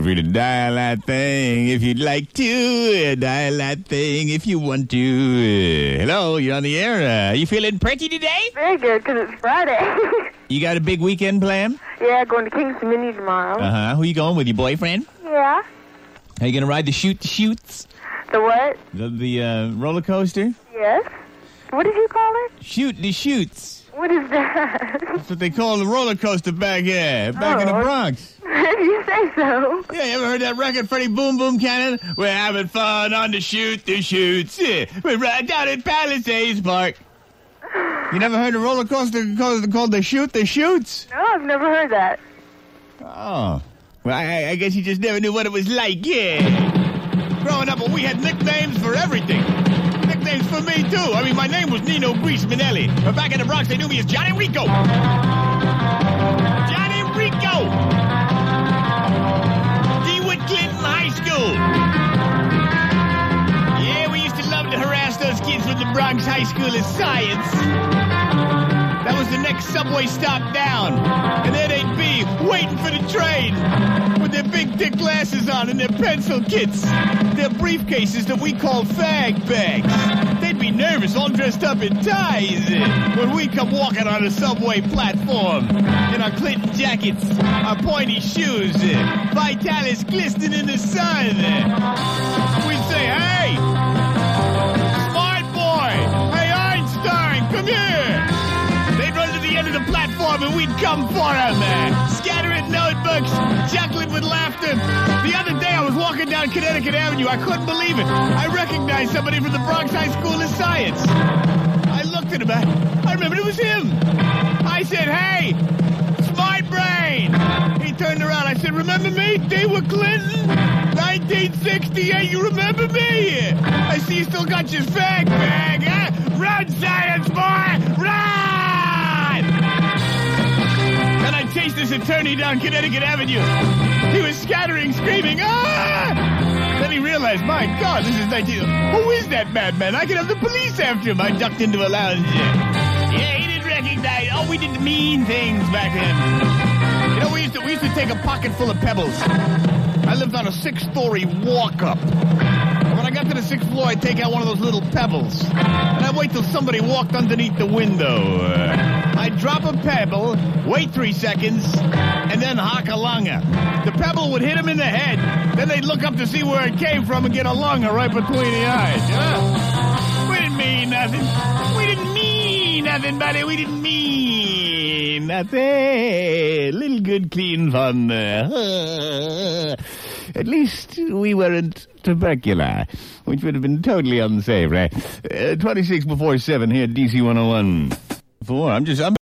feel free to dial that thing if you'd like to. Dial that thing if you want to. Hello, you're on the air. You feeling pretty today? Very good, because it's Friday. You got a big weekend plan? Yeah, going to Kingston Mini tomorrow. Uh-huh. Who you going with, your boyfriend? Yeah. Are you going to ride the shoots? The what? The roller coaster? Yes. What did you call it? Shoot the shoots. What is that? That's what they call the roller coaster back here, back in the Bronx. Did you say so? Yeah, you ever heard that record, Freddie Boom Boom Cannon? We're having fun on the shoots. Yeah, we're right down at Palisades Park. You never heard a roller coaster called the shoots? No, I've never heard that. Oh. Well, I guess you just never knew what it was like, yeah. Growing up, we had nicknames for everything. Nicknames for me, too. I mean, my name was Nino Grease Minelli. But back in the Bronx, they knew me as Johnny Rico. Johnny Rico! DeWitt Clinton High School. Yeah, we used to love to harass those kids from the Bronx High School of Science. That was the next subway stop down. And there they'd be, waiting for the train, with their big thick glasses on and their pencil kits, their briefcases that we call fag bags. They'd be nervous, all dressed up in ties, when we come walking on a subway platform in our Clinton jackets, our pointy shoes, Vitalis glistening in the sun. We'd say, hey, smart boy, hey, Einstein, come here. They'd run to the end of the platform and we'd come for them, scattering notebooks, chuckling with laughter. The other day I was walking down Connecticut Avenue. I couldn't believe it. I recognized somebody from the Bronx High School of Science. I looked at him. I remembered it was him. I said, hey, smart brain. He turned around. I said, remember me? DeWitt Clinton? 1968, you remember me? I see you still got your fag bag, huh? Run, science boy, run! Then I chased this attorney down Connecticut Avenue. He was scattering, screaming, ah! Then he realized, my God, this is 19... Who is that madman? I can have the police after him. I ducked into a lounge. Yeah, he didn't recognize... Oh, we did mean things back then. You know, we used to take a pocket full of pebbles. I lived on a 6-story walk-up. And when I got to the 6th floor, I'd take out one of those little pebbles. And I'd wait till somebody walked underneath the window. I'd drop a pebble, wait 3 seconds, and then hock a lunga. The pebble would hit him in the head. Then they'd look up to see where it came from and get a lunga right between the eyes. We didn't mean nothing. We didn't mean nothing, buddy. We didn't mean nothing. Little good, clean fun. At least we weren't tubercular, which would have been totally unsafe, right? 26 before 7 here at DC 101. I'm